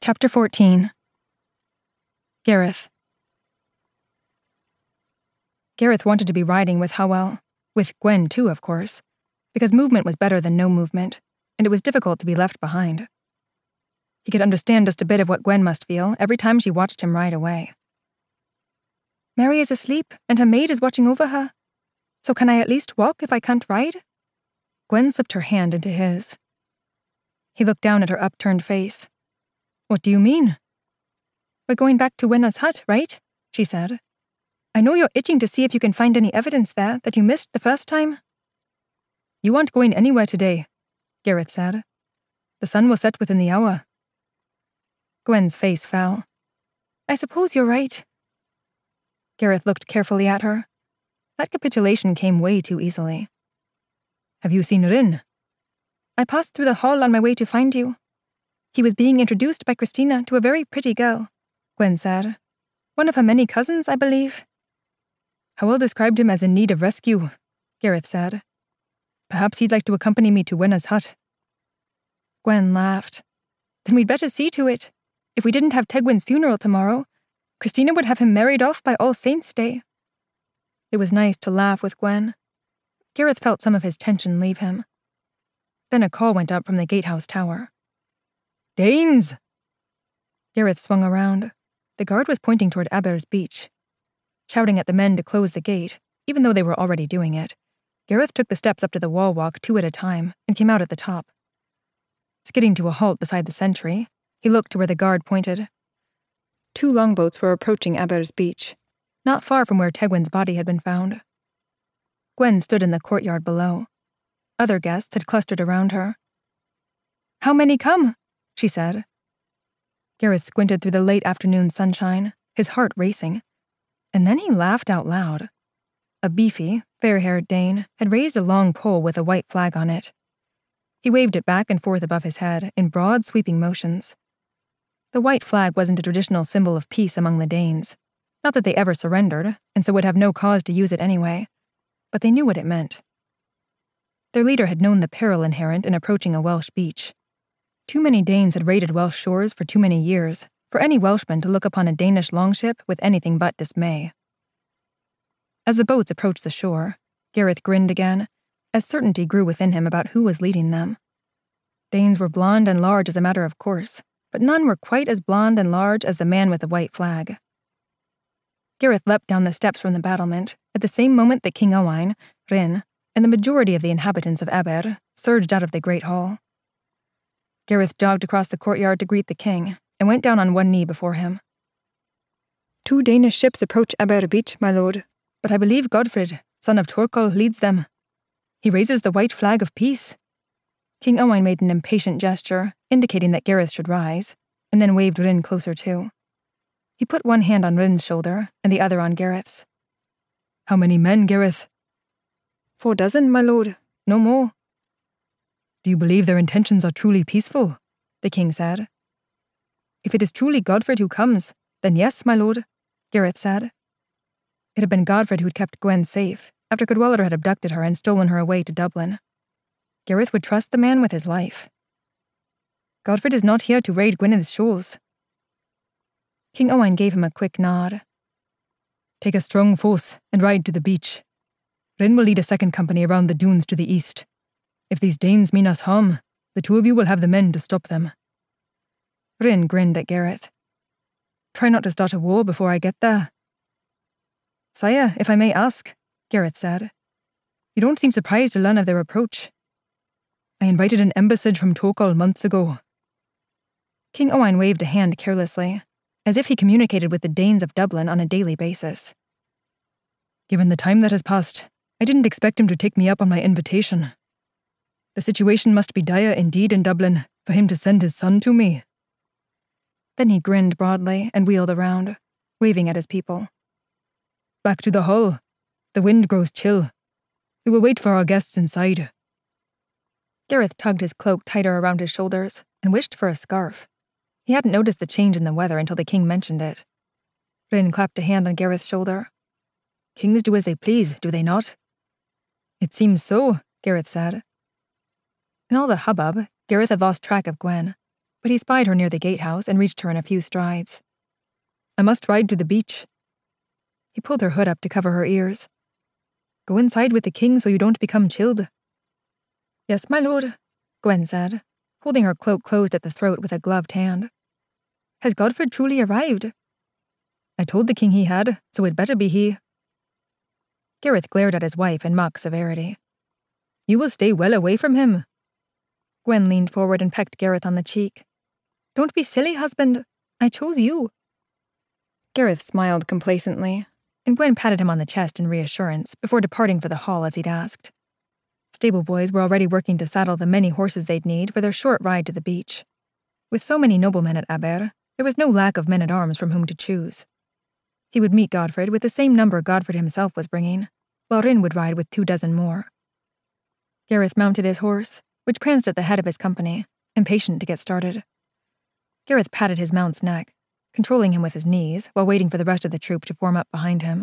Chapter 14. Gareth. Gareth wanted to be riding with Hywel, with Gwen too, of course, because movement was better than no movement, and it was difficult to be left behind. He could understand just a bit of what Gwen must feel every time she watched him ride away. Mary is asleep, and her maid is watching over her. So can I at least walk if I can't ride? Gwen slipped her hand into his. He looked down at her upturned face. What do you mean? We're going back to Wenna's hut, right? She said. I know you're itching to see if you can find any evidence there that you missed the first time. You aren't going anywhere today, Gareth said. The sun will set within the hour. Gwen's face fell. I suppose you're right. Gareth looked carefully at her. That capitulation came way too easily. Have you seen Ryn? I passed through the hall on my way to find you. He was being introduced by Christina to a very pretty girl, Gwen said. One of her many cousins, I believe. Hywel described him as in need of rescue, Gareth said. Perhaps he'd like to accompany me to Wenna's hut. Gwen laughed. Then we'd better see to it. If we didn't have Tegwin's funeral tomorrow, Christina would have him married off by All Saints' Day. It was nice to laugh with Gwen. Gareth felt some of his tension leave him. Then a call went up from the gatehouse tower. Danes! Gareth swung around. The guard was pointing toward Aber's beach. Shouting at the men to close the gate, even though they were already doing it, Gareth took the steps up to the wall walk 2 at a time and came out at the top. Skidding to a halt beside the sentry, he looked to where the guard pointed. 2 longboats were approaching Aber's beach, not far from where Tegwin's body had been found. Gwen stood in the courtyard below. Other guests had clustered around her. How many come? She said. Gareth squinted through the late afternoon sunshine, his heart racing, and then he laughed out loud. A beefy, fair-haired Dane had raised a long pole with a white flag on it. He waved it back and forth above his head in broad, sweeping motions. The white flag wasn't a traditional symbol of peace among the Danes. Not that they ever surrendered, and so would have no cause to use it anyway, but they knew what it meant. Their leader had known the peril inherent in approaching a Welsh beach. Too many Danes had raided Welsh shores for too many years for any Welshman to look upon a Danish longship with anything but dismay. As the boats approached the shore, Gareth grinned again, as certainty grew within him about who was leading them. Danes were blond and large as a matter of course, but none were quite as blond and large as the man with the white flag. Gareth leapt down the steps from the battlement at the same moment that King Owain, Ryn, and the majority of the inhabitants of Aber surged out of the great hall. Gareth jogged across the courtyard to greet the king and went down on one knee before him. 2 Danish ships approach Aber beach, my lord, but I believe Godfred, son of Torkil, leads them. He raises the white flag of peace. King Owain made an impatient gesture, indicating that Gareth should rise, and then waved Ryn closer too. He put one hand on Ryn's shoulder and the other on Gareth's. How many men, Gareth? 4 dozen, my lord. No more. Do you believe their intentions are truly peaceful? The king said. If it is truly Godfred who comes, then yes, my lord, Gareth said. It had been Godfred who'd kept Gwen safe after Cadwallader had abducted her and stolen her away to Dublin. Gareth would trust the man with his life. Godfred is not here to raid Gwyneth's shores. King Owain gave him a quick nod. Take a strong force and ride to the beach. Ryn will lead a second company around the dunes to the east. If these Danes mean us harm, the 2 of you will have the men to stop them. Ryn grinned at Gareth. Try not to start a war before I get there. Sire, if I may ask, Gareth said. You don't seem surprised to learn of their approach. I invited an embassage from Torkil months ago. King Owain waved a hand carelessly, as if he communicated with the Danes of Dublin on a daily basis. Given the time that has passed, I didn't expect him to take me up on my invitation. The situation must be dire indeed in Dublin for him to send his son to me. Then he grinned broadly and wheeled around, waving at his people. Back to the hall. The wind grows chill. We will wait for our guests inside. Gareth tugged his cloak tighter around his shoulders and wished for a scarf. He hadn't noticed the change in the weather until the king mentioned it. Ryn clapped a hand on Gareth's shoulder. Kings do as they please, do they not? It seems so, Gareth said. In all the hubbub, Gareth had lost track of Gwen. but he spied her near the gatehouse and reached her in a few strides. I must ride to the beach. He pulled her hood up to cover her ears. Go inside with the king so you don't become chilled. Yes, my lord, Gwen said, holding her cloak closed at the throat with a gloved hand. Has Godfred truly arrived? I told the king he had, so it better be he. Gareth glared at his wife in mock severity. You will stay well away from him. Gwen leaned forward and pecked Gareth on the cheek. Don't be silly, husband. I chose you. Gareth smiled complacently, and Gwen patted him on the chest in reassurance before departing for the hall as he'd asked. Stable boys were already working to saddle the many horses they'd need for their short ride to the beach. With so many noblemen at Aber, there was no lack of men-at-arms from whom to choose. He would meet Godfred with the same number Godfred himself was bringing, while Ryn would ride with 24 more. Gareth mounted his horse, which pranced at the head of his company, impatient to get started. Gareth patted his mount's neck, controlling him with his knees while waiting for the rest of the troop to form up behind him.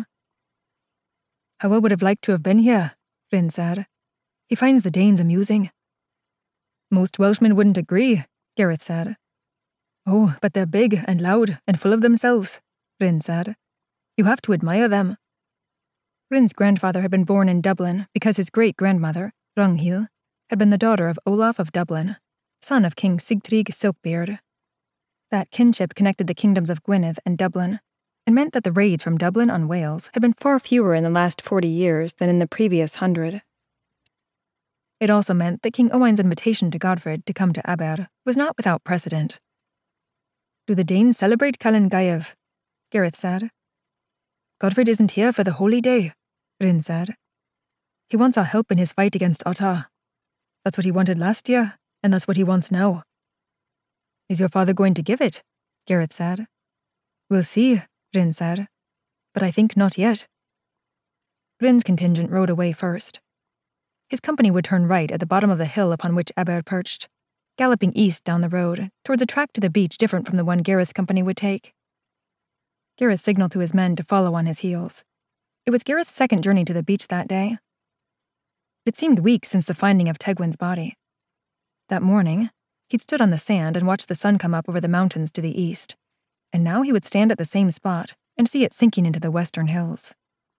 Howell would have liked to have been here, Ryn said. He finds the Danes amusing. Most Welshmen wouldn't agree, Gareth said. Oh, but they're big and loud and full of themselves, Ryn said. You have to admire them. Ryn's grandfather had been born in Dublin because his great-grandmother, Ragnhild, had been the daughter of Olaf of Dublin, son of King Sigtryg Silkbeard. That kinship connected the kingdoms of Gwynedd and Dublin, and meant that the raids from Dublin on Wales had been far fewer in the last 40 years than in the previous 100. It also meant that King Owain's invitation to Godfred to come to Aber was not without precedent. Do the Danes celebrate Calan Gaeaf? Gareth said. Godfred isn't here for the holy day, Ryn said. He wants our help in his fight against Ottar. That's what he wanted last year, and that's what he wants now. Is your father going to give it? Gareth said. We'll see, Ryn said. But I think not yet. Ryn's contingent rode away first. His company would turn right at the bottom of the hill upon which Aber perched, galloping east down the road, towards a track to the beach different from the one Gareth's company would take. Gareth signaled to his men to follow on his heels. It was Gareth's second journey to the beach that day. It seemed weeks since the finding of Tegwin's body. That morning, he'd stood on the sand and watched the sun come up over the mountains to the east, and now he would stand at the same spot and see it sinking into the western hills.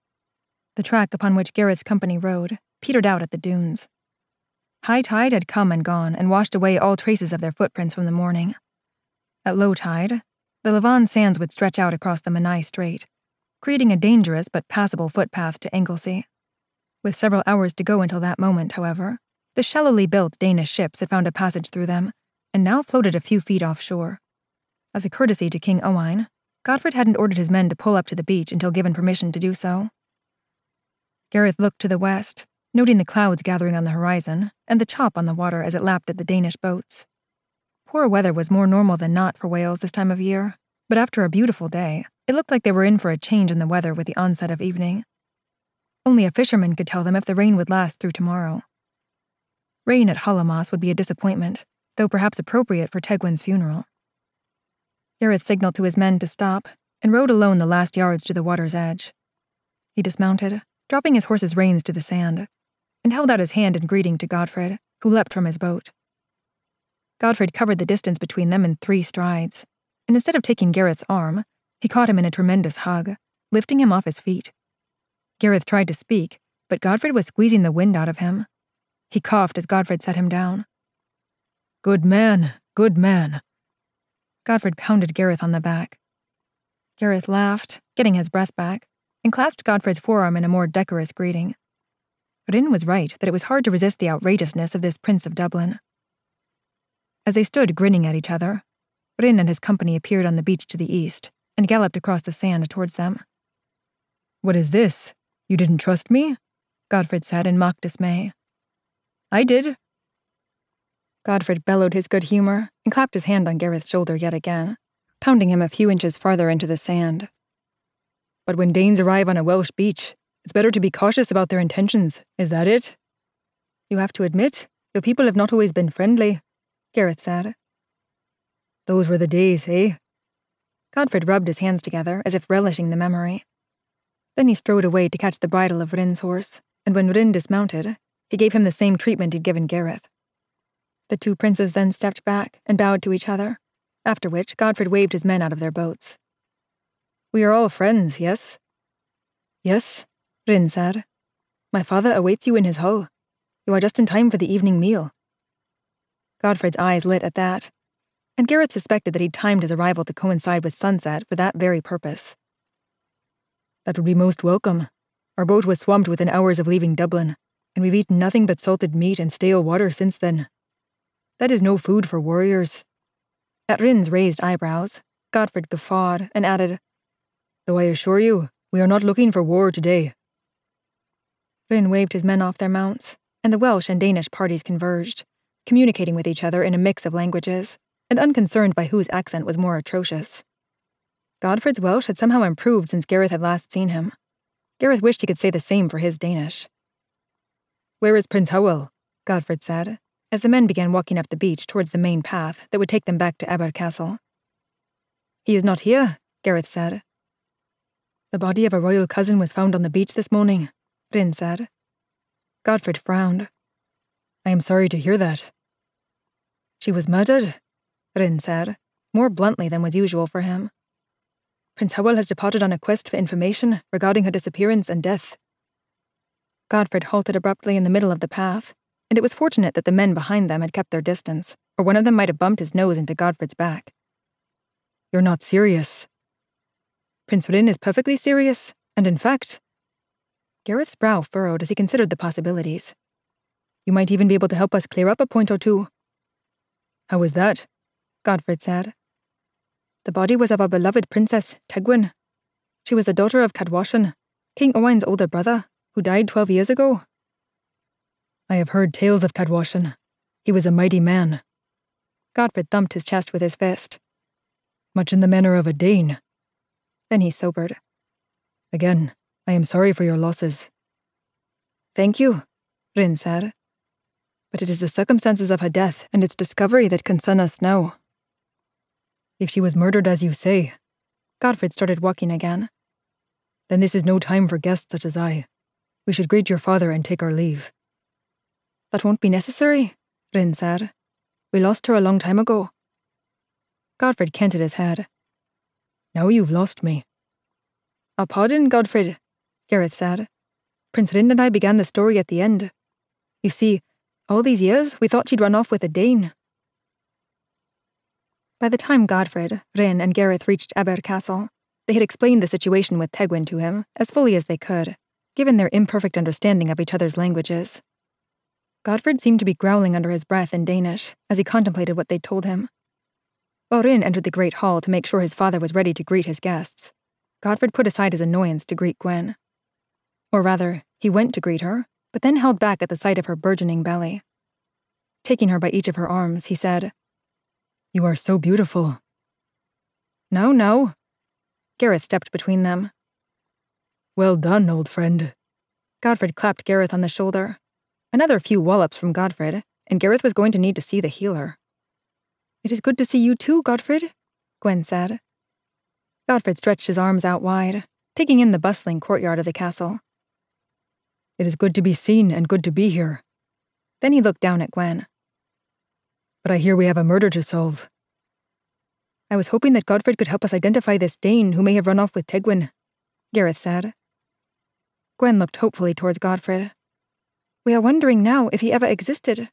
The track upon which Gareth's company rode petered out at the dunes. High tide had come and gone and washed away all traces of their footprints from the morning. At low tide, the Levant sands would stretch out across the Menai Strait, creating a dangerous but passable footpath to Anglesey. With several hours to go until that moment, however, the shallowly built Danish ships had found a passage through them, and now floated a few feet offshore. As a courtesy to King Owain, Godfred hadn't ordered his men to pull up to the beach until given permission to do so. Gareth looked to the west, noting the clouds gathering on the horizon and the chop on the water as it lapped at the Danish boats. Poor weather was more normal than not for Wales this time of year, but after a beautiful day, it looked like they were in for a change in the weather with the onset of evening. Only a fisherman could tell them if the rain would last through tomorrow. Rain at Hallowmas would be a disappointment, though perhaps appropriate for Tegwin's funeral. Gareth signaled to his men to stop and rode alone the last yards to the water's edge. He dismounted, dropping his horse's reins to the sand, and held out his hand in greeting to Godfred, who leapt from his boat. Godfred covered the distance between them in 3 strides, and instead of taking Gareth's arm, he caught him in a tremendous hug, lifting him off his feet. Gareth tried to speak, but Godfred was squeezing the wind out of him. He coughed as Godfred set him down. Good man, good man. Godfred pounded Gareth on the back. Gareth laughed, getting his breath back, and clasped Godfred's forearm in a more decorous greeting. Ryn was right that it was hard to resist the outrageousness of this Prince of Dublin. As they stood grinning at each other, Ryn and his company appeared on the beach to the east and galloped across the sand towards them. What is this? You didn't trust me? Godfred said in mock dismay. I did. Godfred bellowed his good humor and clapped his hand on Gareth's shoulder yet again, pounding him a few inches farther into the sand. But when Danes arrive on a Welsh beach, it's better to be cautious about their intentions, is that it? You have to admit, your people have not always been friendly, Gareth said. Those were the days, eh? Godfred rubbed his hands together as if relishing the memory. Then he strode away to catch the bridle of Ryn's horse, and when Ryn dismounted, he gave him the same treatment he'd given Gareth. The two princes then stepped back and bowed to each other, after which Godfred waved his men out of their boats. "We are all friends, yes?" "Yes," Rin said. "My father awaits you in his hull. You are just in time for the evening meal." Godfred's eyes lit at that, and Gareth suspected that he'd timed his arrival to coincide with sunset for that very purpose. "That would be most welcome. Our boat was swamped within hours of leaving Dublin, and we've eaten nothing but salted meat and stale water since then. That is no food for warriors." At Rin's raised eyebrows, Godfred guffawed and added, "Though I assure you, we are not looking for war today." Rin waved his men off their mounts, and the Welsh and Danish parties converged, communicating with each other in a mix of languages, and unconcerned by whose accent was more atrocious. Godfred's Welsh had somehow improved since Gareth had last seen him. Gareth wished he could say the same for his Danish. "Where is Prince Howell?" Godfred said, as the men began walking up the beach towards the main path that would take them back to Abercastle. "He is not here," Gareth said. "The body of a royal cousin was found on the beach this morning," Rin said. Godfred frowned. "I am sorry to hear that." "She was murdered," Rin said, more bluntly than was usual for him. "Prince Howell has departed on a quest for information regarding her disappearance and death." Godfred halted abruptly in the middle of the path, and it was fortunate that the men behind them had kept their distance, or one of them might have bumped his nose into Godfred's back. "You're not serious." "Prince Rin is perfectly serious, and in fact..." Gareth's brow furrowed as he considered the possibilities. "You might even be able to help us clear up a point or two." "How was that?" Godfred said. "The body was of our beloved princess, Tegwin. She was the daughter of Cadwallon, King Owain's older brother, who died 12 years ago." "I have heard tales of Cadwallon. He was a mighty man." Godfred thumped his chest with his fist. "Much in the manner of a Dane." Then he sobered. "Again, I am sorry for your losses." "Thank you," Rin said. "But it is the circumstances of her death and its discovery that concern us now." "If she was murdered as you say," Godfred started walking again, "then this is no time for guests such as I. We should greet your father and take our leave." "That won't be necessary," Rin said. "We lost her a long time ago." Godfred canted his head. "Now you've lost me." "Our pardon, Godfred," Gareth said. "Prince Rin and I began the story at the end. You see, all these years we thought she'd run off with a Dane." By the time Godfred, Rin, and Gareth reached Abercastle, they had explained the situation with Tegwin to him as fully as they could, given their imperfect understanding of each other's languages. Godfred seemed to be growling under his breath in Danish as he contemplated what they'd told him. While Rin entered the great hall to make sure his father was ready to greet his guests, Godfred put aside his annoyance to greet Gwen. Or rather, he went to greet her, but then held back at the sight of her burgeoning belly. Taking her by each of her arms, he said, "You are so beautiful." "No, no." Gareth stepped between them. "Well done, old friend." Godfred clapped Gareth on the shoulder. Another few wallops from Godfred, and Gareth was going to need to see the healer. "It is good to see you too, Godfred," Gwen said. Godfred stretched his arms out wide, taking in the bustling courtyard of the castle. "It is good to be seen and good to be here." Then he looked down at Gwen. "But I hear we have a murder to solve." "I was hoping that Godfred could help us identify this Dane who may have run off with Tegwin," Gareth said. Gwen looked hopefully towards Godfred. "We are wondering now if he ever existed."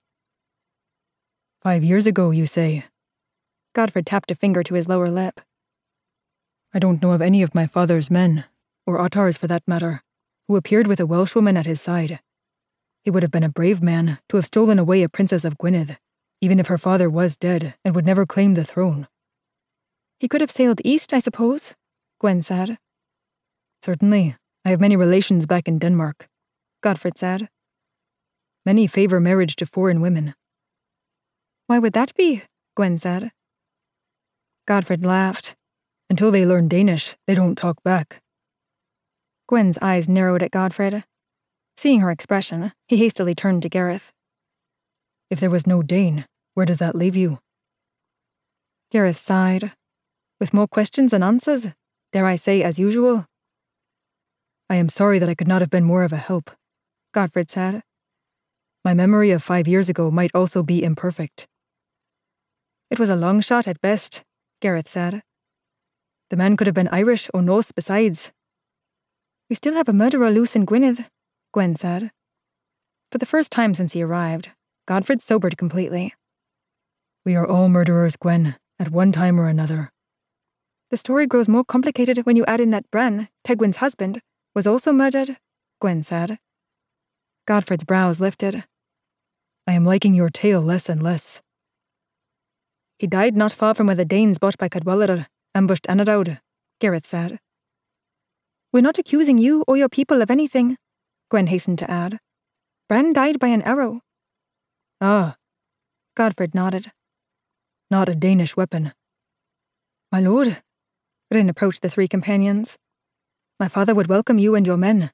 5 years ago, you say?" Godfred tapped a finger to his lower lip. "I don't know of any of my father's men, or Ottar's for that matter, who appeared with a Welshwoman at his side. He would have been a brave man to have stolen away a princess of Gwynedd, even if her father was dead and would never claim the throne." "He could have sailed east, I suppose," Gwen said. "Certainly. I have many relations back in Denmark," Godfred said. "Many favor marriage to foreign women." "Why would that be?" Gwen said. Godfred laughed. "Until they learn Danish, they don't talk back." Gwen's eyes narrowed at Godfred. Seeing her expression, he hastily turned to Gareth. "If there was no Dane, where does that leave you?" Gareth sighed. "With more questions than answers, dare I say as usual?" "I am sorry that I could not have been more of a help," Godfred said. My memory of 5 years ago might also be imperfect. It was a long shot at best, Gareth said. The man could have been Irish or Norse besides. We still have a murderer loose in Gwynedd, Gwen said. For the first time since he arrived, Godfrey sobered completely. We are all murderers, Gwen, at one time or another. The story grows more complicated when you add in that Bran, Tegwin's husband, was also murdered, Gwen said. Godfrey's brows lifted. I am liking your tale less and less. He died not far from where the Danes bought by Cadwallader ambushed Anarawd, Gareth said. We're not accusing you or your people of anything, Gwen hastened to add. Bran died by an arrow. Ah, Godfrey nodded. Not a Danish weapon. My lord, Rin approached the three companions. My father would welcome you and your men.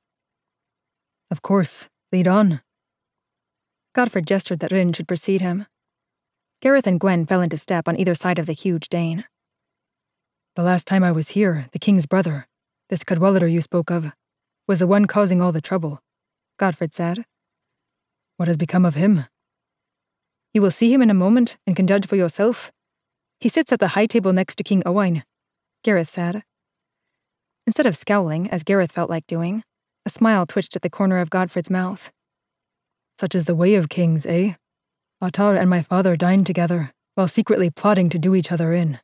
Of course, lead on. Godfrey gestured that Rin should precede him. Gareth and Gwen fell into step on either side of the huge Dane. The last time I was here, the king's brother, this Cadwallader you spoke of, was the one causing all the trouble, Godfrey said. What has become of him? You will see him in a moment and can judge for yourself. He sits at the high table next to King Owain, Gareth said. Instead of scowling, as Gareth felt like doing, a smile twitched at the corner of Godfrey's mouth. Such is the way of kings, eh? Ottar and my father dined together, while secretly plotting to do each other in.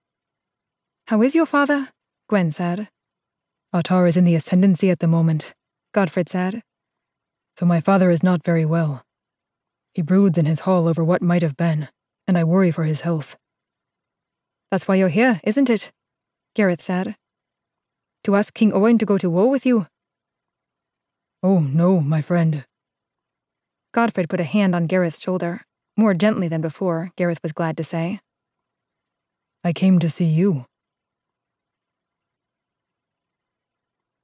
How is your father? Gwen said. Ottar is in the ascendancy at the moment, Godfrey said. So my father is not very well. He broods in his hall over what might have been, and I worry for his health. That's why you're here, isn't it? Gareth said. To ask King Owain to go to war with you? Oh, no, my friend. Godfrey put a hand on Gareth's shoulder, more gently than before, Gareth was glad to say. I came to see you.